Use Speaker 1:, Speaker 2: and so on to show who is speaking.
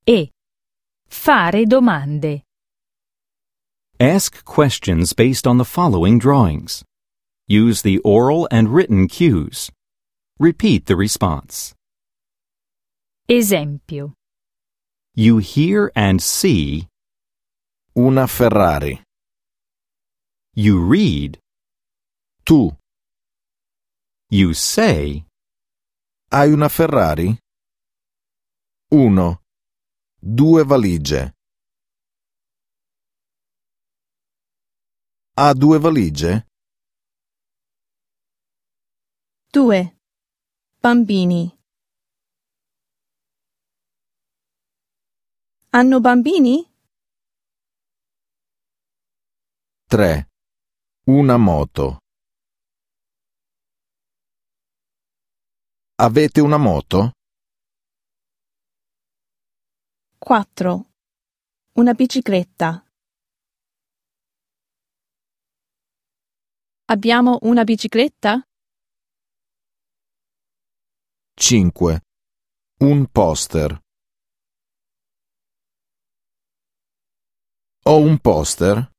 Speaker 1: E. Fare domande.
Speaker 2: Ask questions based on the following drawings. Use the oral and written cues. Repeat the response.
Speaker 1: Esempio.
Speaker 2: You hear and see.
Speaker 3: Una Ferrari.
Speaker 2: You read.
Speaker 3: Tu.
Speaker 2: You say.
Speaker 3: Hai una Ferrari? 1. 2 valigie. Ha 2 valigie?
Speaker 4: 2. Bambini. Hanno bambini?
Speaker 3: 3. Una moto. Avete una moto?
Speaker 4: 4. Una bicicletta. Abbiamo una bicicletta?
Speaker 3: 5. Un poster. Ho un poster?